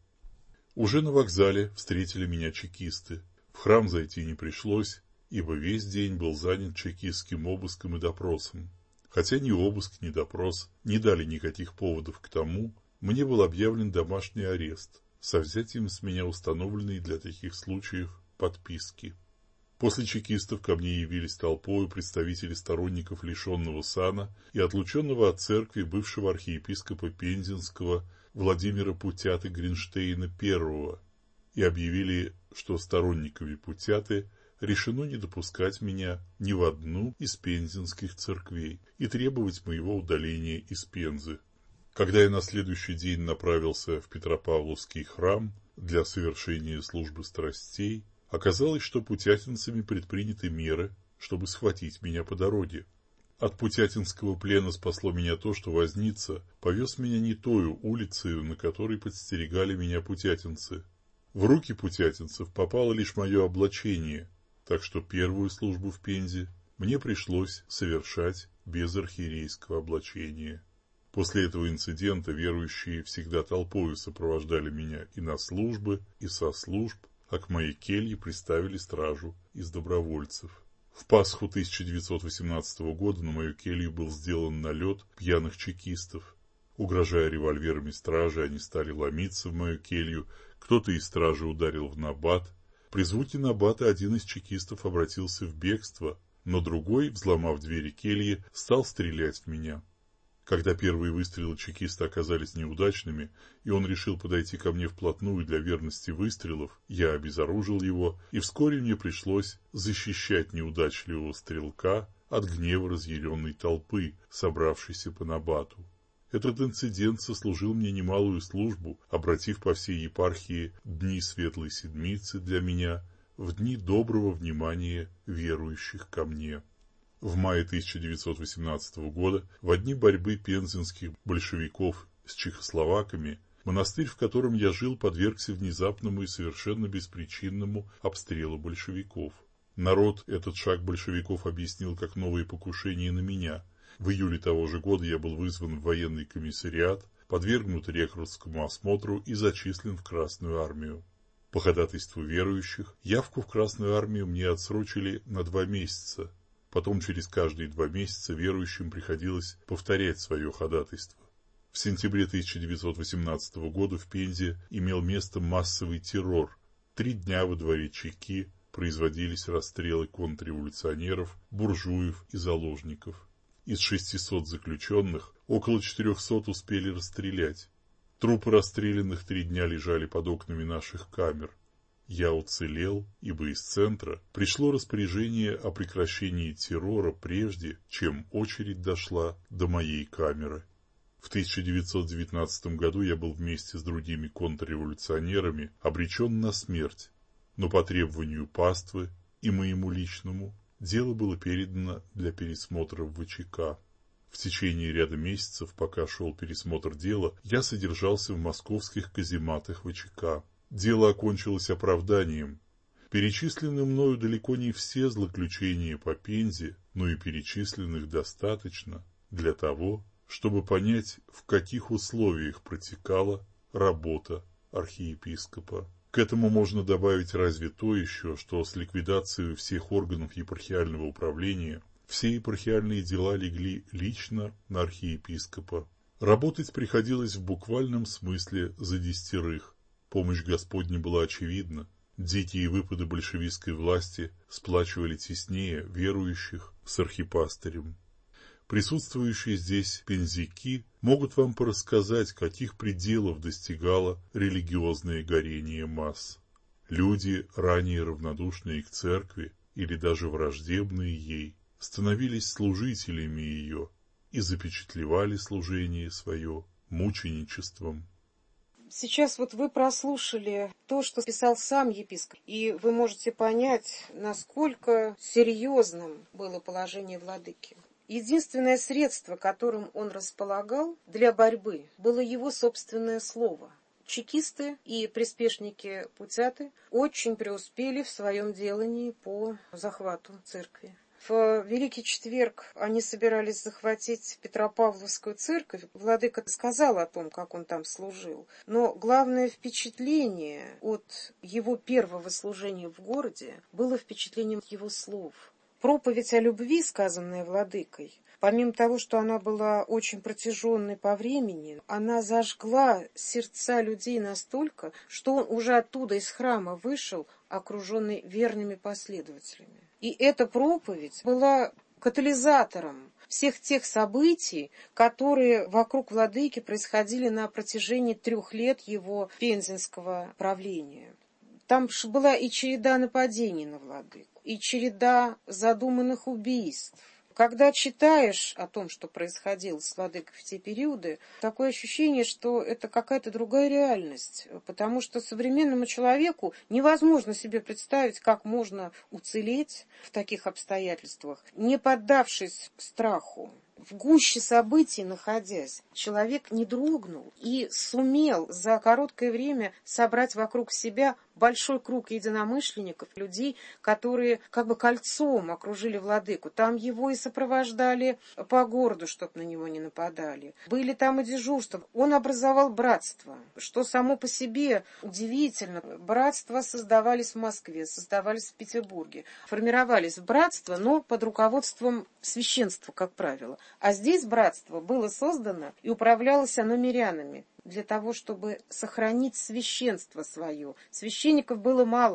Уже на вокзале встретили меня чекисты. В храм зайти не пришлось, ибо весь день был занят чекистским обыском и допросом. Хотя ни обыск, ни допрос не дали никаких поводов к тому, мне был объявлен домашний арест со взятием с меня установленной для таких случаев подписки. После чекистов ко мне явились толпою представители сторонников лишенного сана и отлученного от церкви бывшего архиепископа Пензенского Владимира Путяты Гринштейна первого и объявили, что сторонниками Путяты решено не допускать меня ни в одну из пензенских церквей и требовать моего удаления из Пензы. Когда я на следующий день направился в Петропавловский храм для совершения службы страстей, оказалось, что путятинцами предприняты меры, чтобы схватить меня по дороге. От путятинского плена спасло меня то, что возница повез меня не тою улицею, на которой подстерегали меня путятинцы. В руки путятинцев попало лишь мое облачение, так что первую службу в Пензе мне пришлось совершать без архиерейского облачения. После этого инцидента верующие всегда толпою сопровождали меня и на службы, и со служб, а к моей келье приставили стражу из добровольцев. В Пасху тысяча девятьсот восемнадцатого года на мою келью был сделан налет пьяных чекистов. Угрожая револьверами стражи, они стали ломиться в мою келью, кто-то из стражи ударил в набат. При звуке набата один из чекистов обратился в бегство, но другой, взломав двери кельи, стал стрелять в меня. Когда первые выстрелы чекиста оказались неудачными, и он решил подойти ко мне вплотную для верности выстрелов, я обезоружил его, и вскоре мне пришлось защищать неудачливого стрелка от гнева разъяренной толпы, собравшейся по набату. Этот инцидент сослужил мне немалую службу, обратив по всей епархии дни Светлой Седмицы для меня в дни доброго внимания верующих ко мне. В мае тысяча девятьсот восемнадцатого года, во дни борьбы пензенских большевиков с чехословаками, монастырь, в котором я жил, подвергся внезапному и совершенно беспричинному обстрелу большевиков. Народ этот шаг большевиков объяснил как новые покушения на меня. В июле того же года я был вызван в военный комиссариат, подвергнут рекрутскому осмотру и зачислен в Красную армию. По ходатайству верующих, явку в Красную армию мне отсрочили на два месяца. Потом через каждые два месяца верующим приходилось повторять свое ходатайство. В сентябре тысяча девятьсот восемнадцатого года в Пензе имел место массовый террор. Три дня во дворе Чеки производились расстрелы контрреволюционеров, буржуев и заложников. Из шестисот заключенных около четырехсот успели расстрелять. Трупы расстрелянных три дня лежали под окнами наших камер. Я уцелел, ибо из центра пришло распоряжение о прекращении террора прежде, чем очередь дошла до моей камеры. В тысяча девятьсот девятнадцатом году я был вместе с другими контрреволюционерами обречен на смерть, но по требованию паствы и моему личному дело было передано для пересмотра в ВЧК. В течение ряда месяцев, пока шел пересмотр дела, я содержался в московских казематах ВЧК. Дело окончилось оправданием. Перечислены мною далеко не все злоключения по Пензе, но и перечисленных достаточно для того, чтобы понять, в каких условиях протекала работа архиепископа. К этому можно добавить разве то еще, что с ликвидацией всех органов епархиального управления все епархиальные дела легли лично на архиепископа. Работать приходилось в буквальном смысле за десятерых. Помощь Господня была очевидна. Дикие выпады большевистской власти сплачивали теснее верующих с архипастырем. Присутствующие здесь пензяки могут вам порассказать, каких пределов достигало религиозное горение масс. Люди, ранее равнодушные к церкви или даже враждебные ей, становились служителями ее и запечатлевали служение свое мученичеством. Сейчас вот вы прослушали то, что писал сам епископ, и вы можете понять, насколько серьезным было положение владыки. Единственное средство, которым он располагал для борьбы, было его собственное слово. Чекисты и приспешники Путяты очень преуспели в своем делании по захвату церкви. В Великий Четверг они собирались захватить Петропавловскую церковь. Владыка сказал о том, как он там служил. Но главное впечатление от его первого служения в городе было впечатлением его слов. Проповедь о любви, сказанная владыкой, помимо того, что она была очень протяженной по времени, она зажгла сердца людей настолько, что он уже оттуда из храма вышел, окруженный верными последователями. И эта проповедь была катализатором всех тех событий, которые вокруг владыки происходили на протяжении трех лет его пензенского правления. Там была и череда нападений на владыку, и череда задуманных убийств. Когда читаешь о том, что происходило с владыкой в те периоды, такое ощущение, что это какая-то другая реальность, потому что современному человеку невозможно себе представить, как можно уцелеть в таких обстоятельствах, не поддавшись страху. В гуще событий находясь, человек не дрогнул и сумел за короткое время собрать вокруг себя большой круг единомышленников, людей, которые как бы кольцом окружили владыку. Там его и сопровождали по городу, чтобы на него не нападали. Были там и дежурства. Он образовал братство, что само по себе удивительно. Братства создавались в Москве, создавались в Петербурге. Формировались в братства, но под руководством священства, как правило. А здесь братство было создано и управлялось оно мирянами для того, чтобы сохранить священство свое. Священников было мало.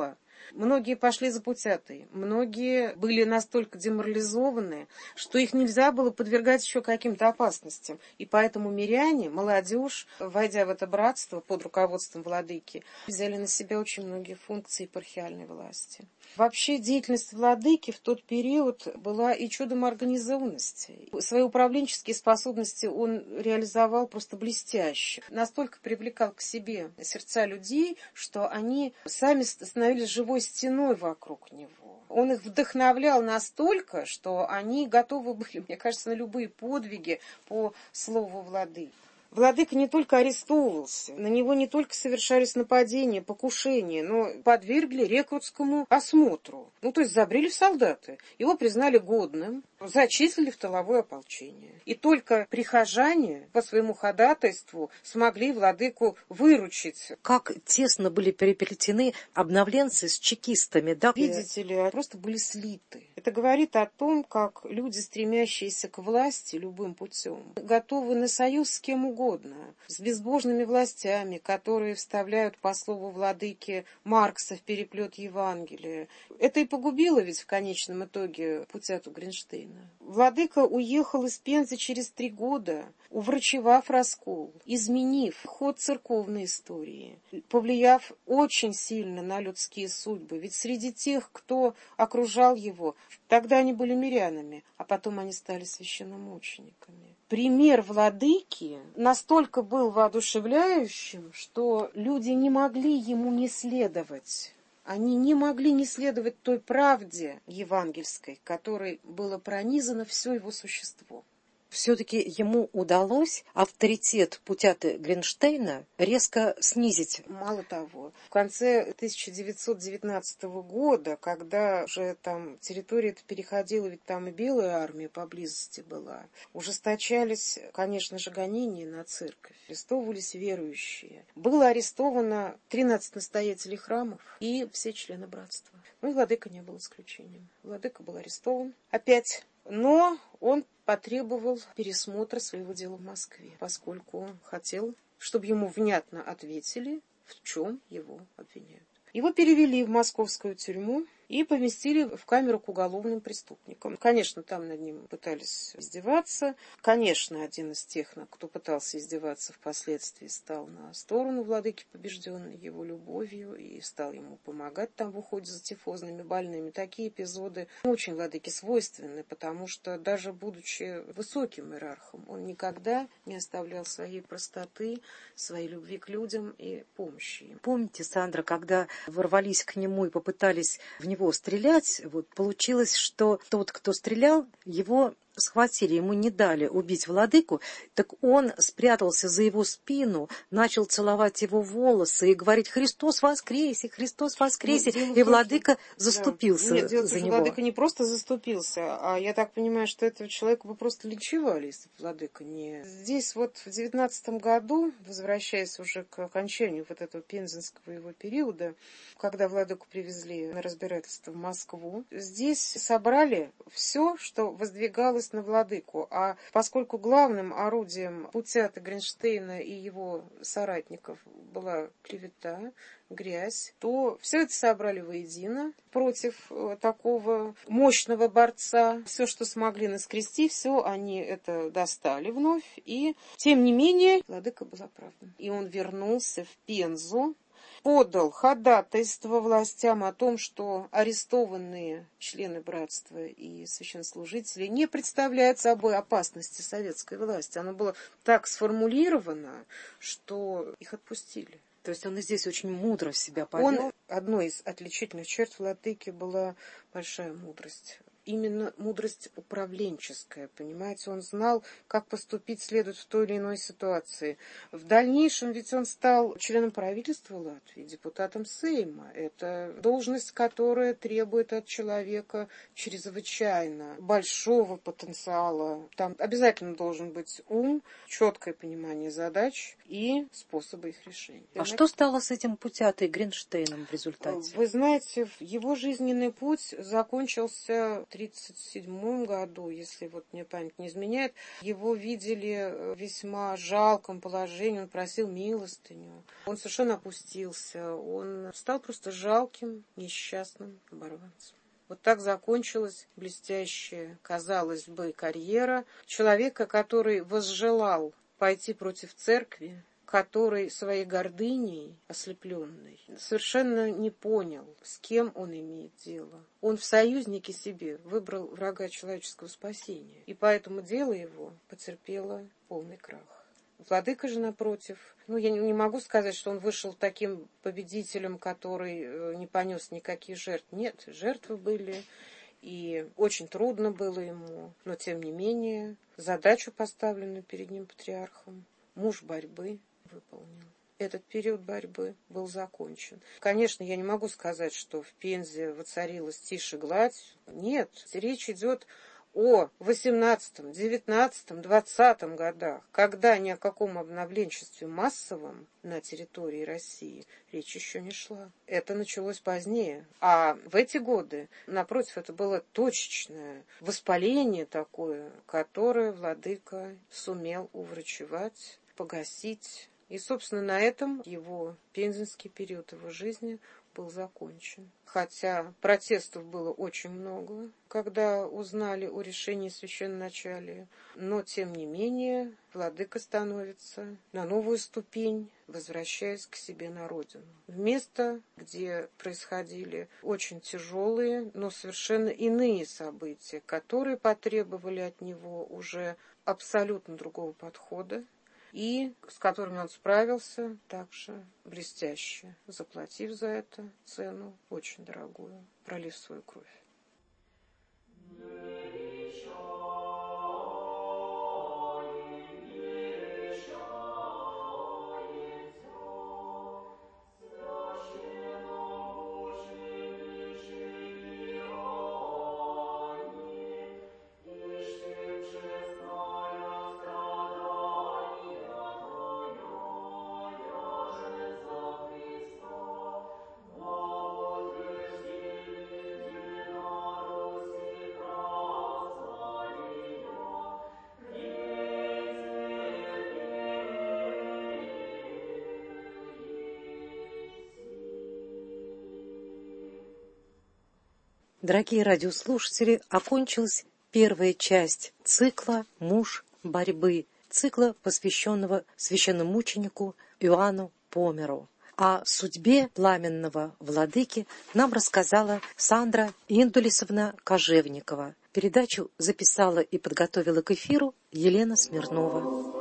Многие пошли за Путятой, многие были настолько деморализованы, что их нельзя было подвергать еще каким-то опасностям. И поэтому миряне, молодежь, войдя в это братство под руководством владыки, взяли на себя очень многие функции епархиальной власти. Вообще деятельность владыки в тот период была и чудом организованности. Свои управленческие способности он реализовал просто блестяще. Настолько привлекал к себе сердца людей, что они сами становились живой стеной вокруг него. Он их вдохновлял настолько, что они готовы были, мне кажется, на любые подвиги по слову владыки. Владыка не только арестовывался, на него не только совершались нападения, покушения, но подвергли рекрутскому осмотру. Ну, то есть забрили в солдаты. Его признали годным, зачислили в тыловое ополчение. И только прихожане по своему ходатайству смогли владыку выручить. Как тесно были переплетены обновленцы с чекистами, да? Видите ли, просто были слиты. Это говорит о том, как люди, стремящиеся к власти любым путем, готовы на союз с кем угодно. С безбожными властями, которые вставляют по слову владыки Маркса в переплет Евангелия. Это и погубило ведь в конечном итоге Путяту Гринштейна. Владыка уехал из Пензы через три года, уврачевав раскол, изменив ход церковной истории, повлияв очень сильно на людские судьбы. Ведь среди тех, кто окружал его, тогда они были мирянами, а потом они стали священномучениками. Пример владыки настолько был воодушевляющим, что люди не могли ему не следовать. Они не могли не следовать той правде евангельской, которой было пронизано все его существо. Все-таки ему удалось авторитет Путяты Гринштейна резко снизить. Мало того, в конце тысяча девятьсот девятнадцатого года, когда уже там территория переходила, ведь там и Белая армия поблизости была, ужесточались, конечно же, гонения на церковь, арестовывались верующие. Было арестовано тринадцать настоятелей храмов и все члены братства. Ну и владыка не был исключением. Владыка был арестован опять. Но он потребовал пересмотра своего дела в Москве, поскольку он хотел, чтобы ему внятно ответили, в чем его обвиняют. Его перевели в московскую тюрьму и поместили в камеру к уголовным преступникам. Конечно, там над ним пытались издеваться. Конечно, один из тех, кто пытался издеваться, впоследствии стал на сторону владыки, побежденный его любовью, и стал ему помогать там в уходе за тифозными больными. Такие эпизоды очень владыке свойственны, потому что даже будучи высоким иерархом, он никогда не оставлял своей простоты, своей любви к людям и помощи им. Помните, Сандра, когда ворвались к нему и попытались в него стрелять, вот получилось, что тот, кто стрелял, его схватили, ему не дали убить владыку, так он спрятался за его спину, начал целовать его волосы и говорить: «Христос воскресе! Христос воскресе!» Нет, и владыка что... заступился да. Нет, дело за том, него. Владыка не просто заступился, а я так понимаю, что этого человека бы просто линчевали, если бы владыка не... Здесь вот в девятнадцатом году, возвращаясь уже к окончанию вот этого пензенского его периода, когда владыку привезли на разбирательство в Москву, здесь собрали все, что воздвигалось на владыку, а поскольку главным орудием Путяты Гринштейна и его соратников была клевета, грязь, то все это собрали воедино против такого мощного борца. Все, что смогли наскрести, все они это достали вновь, и тем не менее владыка был оправдан. И он вернулся в Пензу, подал ходатайство властям о том, что арестованные члены братства и священнослужители не представляют собой опасности советской власти. Оно было так сформулировано, что их отпустили. То есть он и здесь очень мудро себя повел. Он, одной из отличительных черт владыки была большая мудрость. Именно мудрость управленческая, понимаете, он знал, как поступить следует в той или иной ситуации. В дальнейшем ведь он стал членом правительства Латвии, депутатом Сейма. Это должность, которая требует от человека чрезвычайно большого потенциала. Там обязательно должен быть ум, четкое понимание задач и способы их решения. А что стало с этим Путятой Гринштейном в результате? Вы знаете, его жизненный путь закончился тридцать седьмом году, если вот мне память не изменяет, его видели в весьма жалком положении, он просил милостыню. Он совершенно опустился, он стал просто жалким, несчастным оборванцем. Вот так закончилась блестящая, казалось бы, карьера человека, который возжелал пойти против церкви, который своей гордыней ослепленный совершенно не понял, с кем он имеет дело. Он в союзнике себе выбрал врага человеческого спасения, и поэтому дело его потерпело полный крах. Владыка же, напротив, ну, я не могу сказать, что он вышел таким победителем, который не понес никаких жертв. Нет, жертвы были, и очень трудно было ему, но, тем не менее, задачу, поставленную перед ним патриархом, муж борьбы, выполнил. Этот период борьбы был закончен. Конечно, я не могу сказать, что в Пензе воцарилась тишь и гладь. Нет, речь идет о восемнадцатом, девятнадцатом, двадцатом годах, когда ни о каком обновленчестве массовом на территории России речь еще не шла. Это началось позднее. А в эти годы, напротив, это было точечное воспаление такое, которое владыка сумел уврачевать, погасить. И, собственно, на этом его пензенский период его жизни был закончен. Хотя протестов было очень много, когда узнали о решении священноначалия, но, тем не менее, владыка становится на новую ступень, возвращаясь к себе на родину. В место, где происходили очень тяжелые, но совершенно иные события, которые потребовали от него уже абсолютно другого подхода, и с которыми он справился также блестяще, заплатив за это цену очень дорогую, пролив свою кровь. Дорогие радиослушатели, окончилась первая часть цикла «Муж борьбы», цикла, посвященного священномученику Иоанну Померу. О судьбе пламенного владыки нам рассказала Сандра Индулисовна Кожевникова. Передачу записала и подготовила к эфиру Елена Смирнова.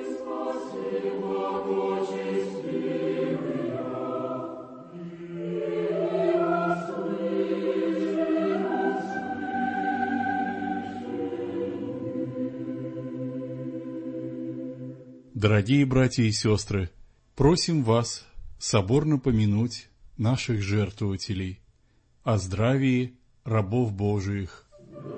Дорогие братья и сестры, просим вас соборно помянуть наших жертвователей, о здравии рабов Божиих.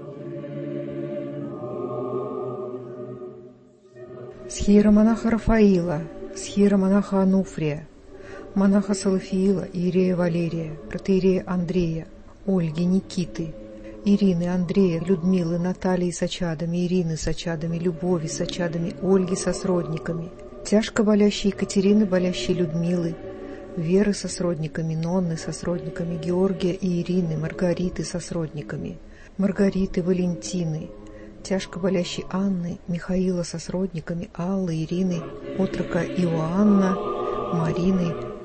Схиеромонаха Рафаила, схиеромонаха Ануфрия, монаха Салафиила, иерея Валерия, протоиерея Андрея, Ольги, Никиты, Ирины, Андрея, Людмилы, Натальи с очадами, Ирины с очадами, Любови с очадами, Ольги со сродниками, тяжко болящей Екатерины, болящей Людмилы, Веры со сродниками, Нонны со сродниками, Георгия и Ирины, Маргариты со сродниками, Маргариты, Валентины, тяжко болящей Анны, Михаила со сродниками, Аллы, Ирины, отрока Иоанна, Марины,